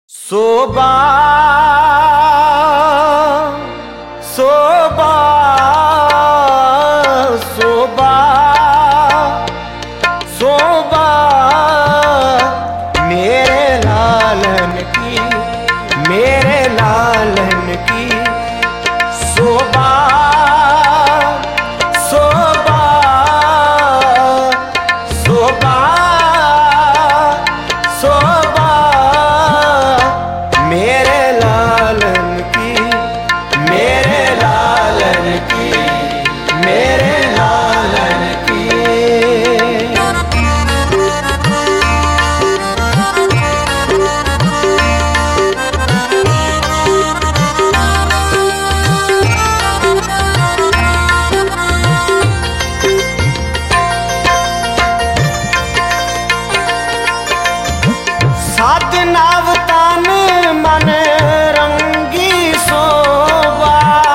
शोभा शोभा शोभा शोभा मेरे लालन की शोभा शोभा शोभा शोभा मेरे लालन की मेरे लालन की मेरे लालन की। साधनावतान मन रंगी शोभा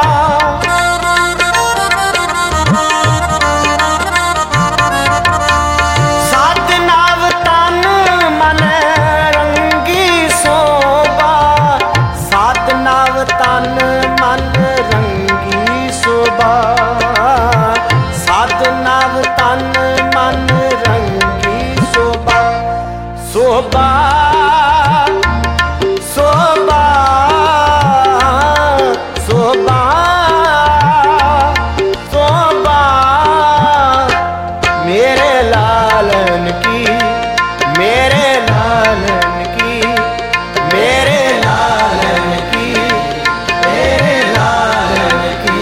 साधनावतान मन रंगी शोभा साधनावतान मन रंगी शोभा साधनावतान मन रंगी शोभा शोभा शोभा शोभा शोभा मेरे लालन की मेरे लालन की मेरे लालन की मेरे लालन की।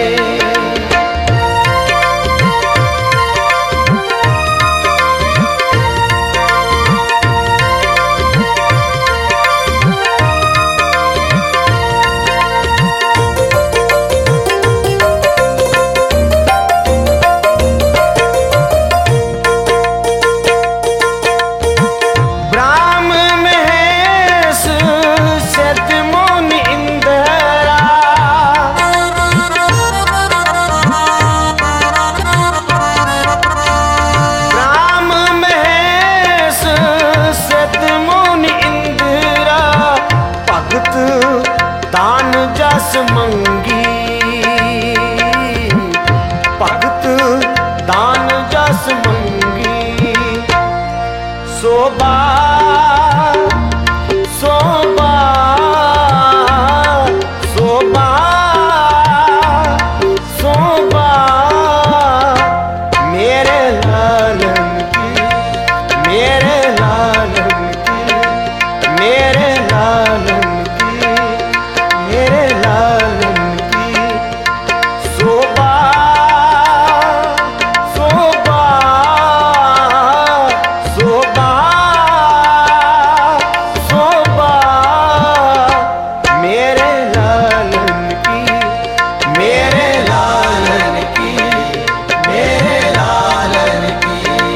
दान जस मंगी भगत दान जस मंगी शोभा शोभा शोभा शोभा मेरे लालन की मेरे लालन की मेरे लालन मेरे लालन की शोभा शोभा शोभा शोभा मेरे लालन की मेरे लालन की मेरे लालन की।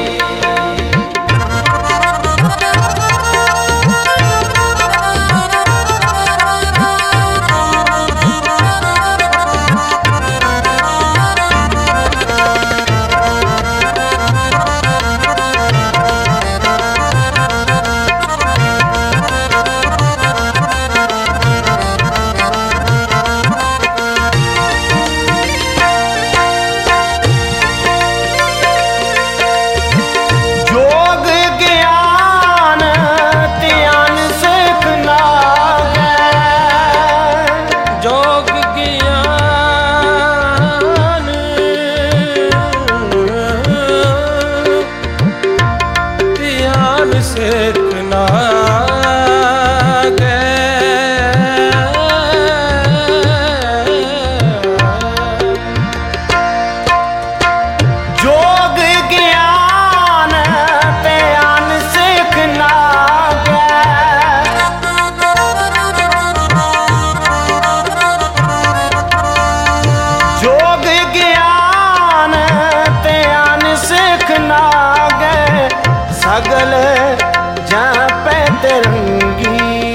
सगल जहाँ पे तिरंगी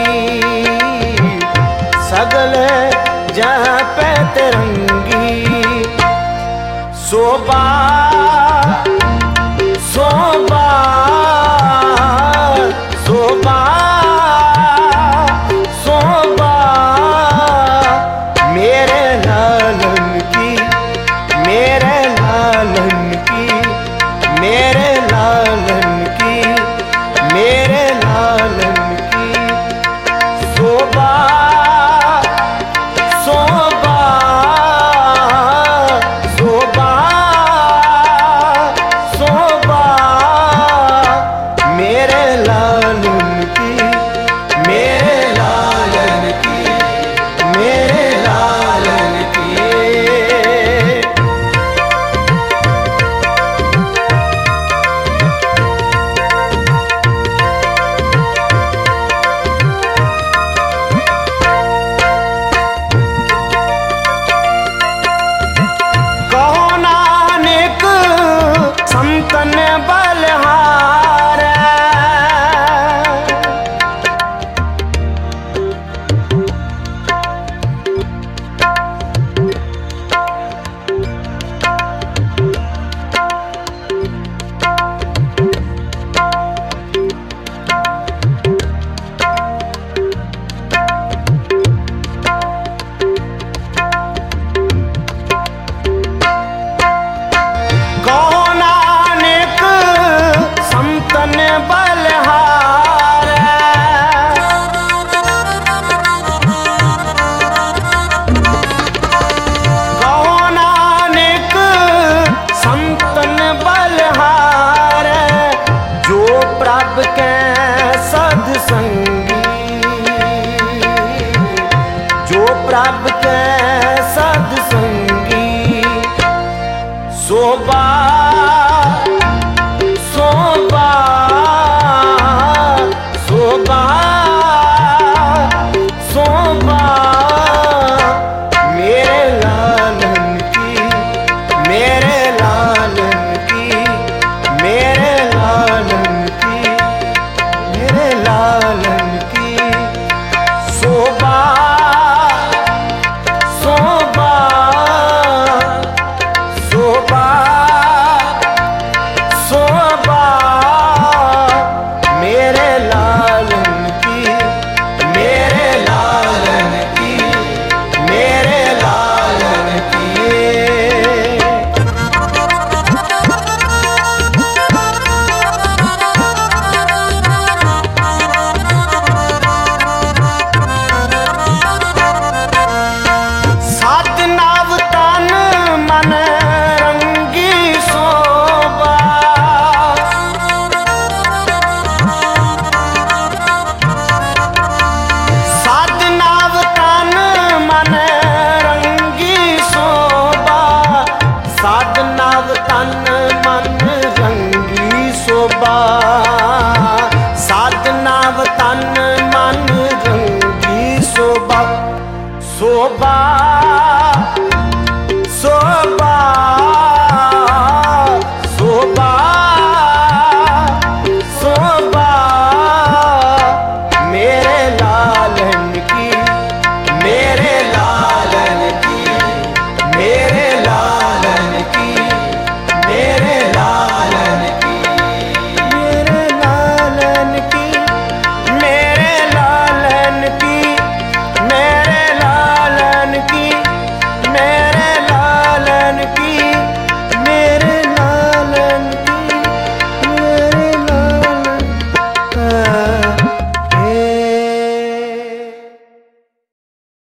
सगल जहाँ पे तिरंगी शोभा शोभा शोभा रब के सद संगी शोभा शोभा शोभा शोभा मेरे लालन की मेरे लालन की मेरे लालन की मेरे लालन की शोभा शोभा शोभा शोभा मेरे लालन की मेरे लालन की मेरे लालन की। सात नाव तन मन रंगी शोभा सात नाव तन मन रंगी शोभा सात नाव तन मन रंगी शोभा सात नाव तन मन रंगी शोभा शोभा